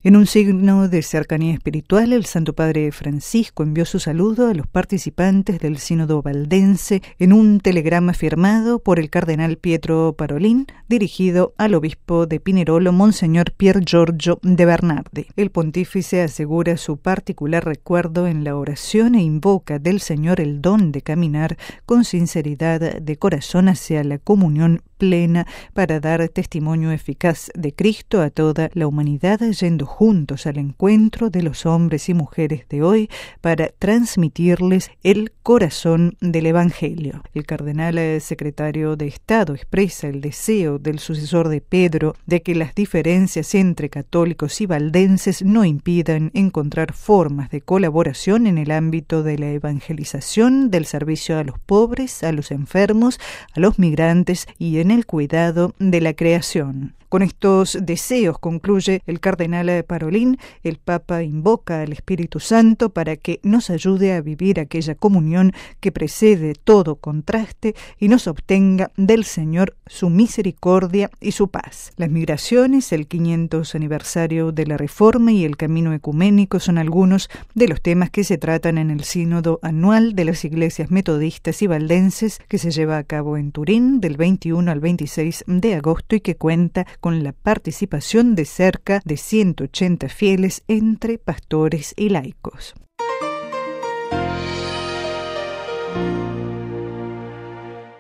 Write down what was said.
En un signo de cercanía espiritual, el Santo Padre Francisco envió su saludo a los participantes del Sínodo Valdense en un telegrama firmado por el cardenal Pietro Parolin, dirigido al obispo de Pinerolo, Monseñor Pier Giorgio de Bernardi. El pontífice asegura su particular recuerdo en la oración e invoca del Señor el don de caminar con sinceridad de corazón hacia la comunión plena para dar testimonio eficaz de Cristo a toda la humanidad, yendo juntos al encuentro de los hombres y mujeres de hoy para transmitirles el corazón del Evangelio. El cardenal secretario de Estado expresa el deseo del sucesor de Pedro de que las diferencias entre católicos y valdenses no impidan encontrar formas de colaboración en el ámbito de la evangelización, del servicio a los pobres, a los enfermos, a los migrantes y en el cuidado de la creación. Con estos deseos, concluye el cardenal Parolin, el Papa invoca al Espíritu Santo para que nos ayude a vivir aquella comunión que precede todo contraste y nos obtenga del Señor su misericordia y su paz. Las migraciones, el 500 aniversario de la Reforma y el camino ecuménico son algunos de los temas que se tratan en el sínodo anual de las iglesias metodistas y valdenses que se lleva a cabo en Turín del 21 al 26 de agosto y que cuenta con la participación de cerca de 180 fieles entre pastores y laicos.